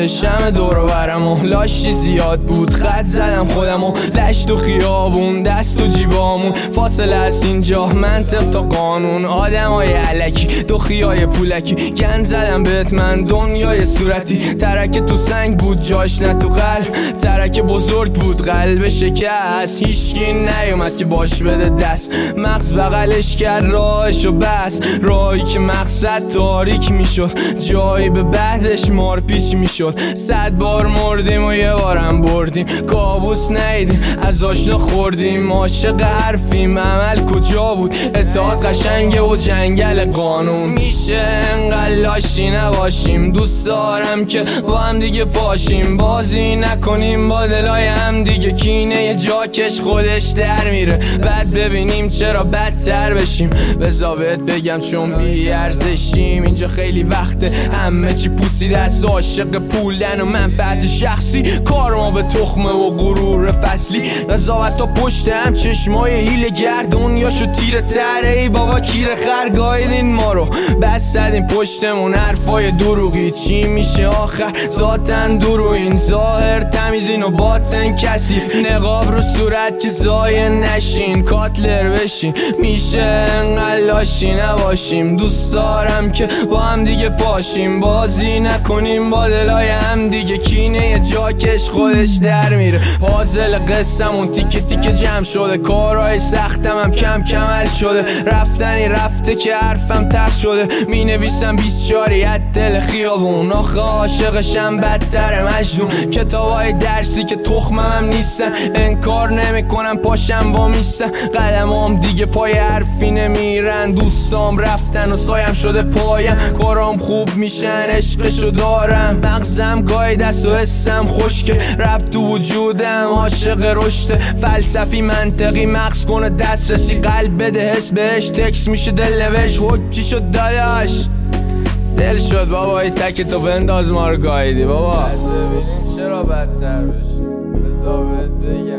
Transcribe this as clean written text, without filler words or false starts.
شده شمع دور و برم لاشی زیاد بود خط زدم خودمو لشت و خیابون دست و جیبامون فاصله از اینجا منطق تا قانون آدمای علکی دخیای پولکی گند زدم بهت من دنیای صورتی ترک تو سنگ بود جاش نه تو قلب ترک بزرگ بود قلب شکست هیچکی نیومد که باش بده دست مغز بغلش کرد راهشو بس راهی که مقصد تاریک میشد جایی به بعدش مارپیچ میشد 100 بار مردیم و یه بارم بردیم کابوس نیدیم از آشنا خوردیم عاشق حرفیم عمل کجا بود اطاعت قشنگه و جنگل قانون میشه انقدر لاشی نباشیم دوست دارم که با هم دیگه پاشیم بازی نکنیم با دلای هم دیگه کینه یه جاکش خودش در میره بعد ببینیم چرا بدتر بشیم بذار بهت بگم چون بی ارزشیم اینجا خیلی وقته همه چی پوسیده از عاشق پولن و منفعت شخصی کار ما به تخمه و غرور فصلی قضاوت تا پشت هم چشمای هیله گردون یا شو تیر تره ای بابا کیر خرگاهیدین ما رو بس زدیم پشتمون حرفای دروغی چی میشه آخر ذاتن درو این ظاهر تمیزین و باطن کثیف نقاب رو صورت که زایه نشین کاتلر بشین میشه انقدر لاشی نباشیم دوست دارم که با هم دیگه پاشیم بازی نکنیم با دلای هم دیگه کینه یه جاکش خودش در میره پازل قصمون تیکه تیکه جمع شده کارهای سختم هم کم کمل شده رفتنی رفته که حرفم تخت شده می نویسم 24 دل خیابون آخه عاشقشم بدتر مجنون کتابای درسی که تخمم هم نیستن انکار نمی کنم پاشم وامیستن قدمام دیگه پای حرفی نمیرن دوستام رفتن و سایم شده پایم کارام خوب میشن عشقشو دارم مغزم گاهی دست و حسم خشکه رب تو وجودم عاشق رشد فلسفی منطقی مغز کنه دسترسی قلب بده حس بهش تکس میشه دل نوش حک چی شد داداش دل شد بابا ای تک تو بنداز ما رو گایدی بابا ببینیم چرا بدتر بشیم بذار بهت بگم